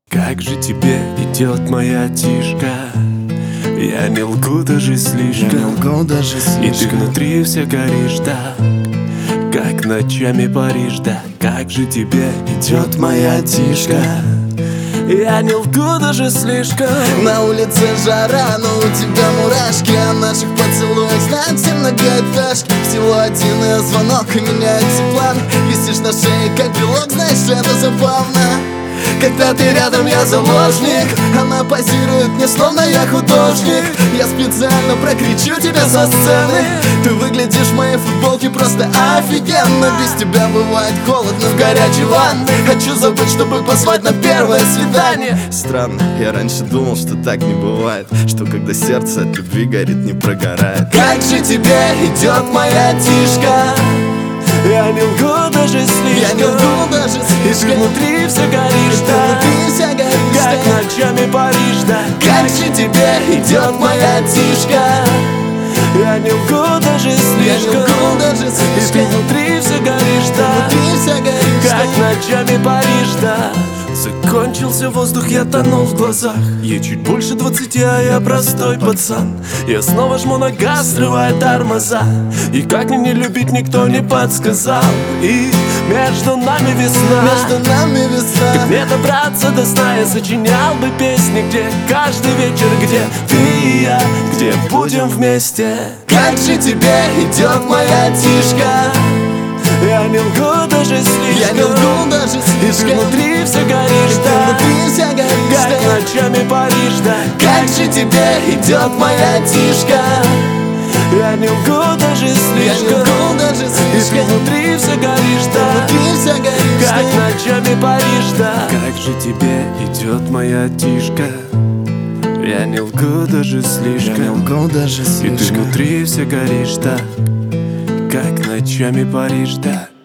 Как же тебе идет моя тишка? Я не лгу даже слишком, и ты внутри все горишь так, как ночами Париж, да. Как же тебе идет моя тишка? Я не лгу даже слишком. На улице жара, но у тебя мурашки, а наших поцелуев знают все многоэтажки. Всего один звонок и меняется план. Висишь на шее, как белок, знаешь, это забавно. Когда ты рядом, я заложник. Она позирует мне, словно я художник. Я специально прокричу тебя со сцены. Ты выглядишь в моей футболке просто офигенно. Без тебя бывает холодно в горячей ванной. Хочу забыть, чтобы позвать на первое свидание. Странно, я раньше думал, что так не бывает, что когда сердце от любви горит, не прогорает. Как же тебе идет моя тишка? Я не лгу даже слишком, и ты внутри все горишь, да, как ночами Париж, да. Как же тебе идет моя тишка? Я не лгу даже слишком, и ты внутри все горишь, да, как ночами Париж, да. Закончился воздух, я тонул в глазах. Ей чуть больше 20, а я простой пацан. Я снова жму на газ, срывая тормоза. И как мне не любить, никто не подсказал. И между нами весна, как мне добраться до сна? Я сочинял бы песни, где каждый вечер, где ты и я, где будем вместе. Как же тебе идет моя тишка? Я не лгу даже слишком, и ты внутри все горишь, да, как ночами Париж, да. Как же тебе идет моя тишка? Я не лгу даже слишком, и ты внутри все горишь, да, как ночами Париж, да. Как же тебе идет моя тишка? Я не лгу даже слишком, и ты внутри все горишь, да, как ночами Париж, да.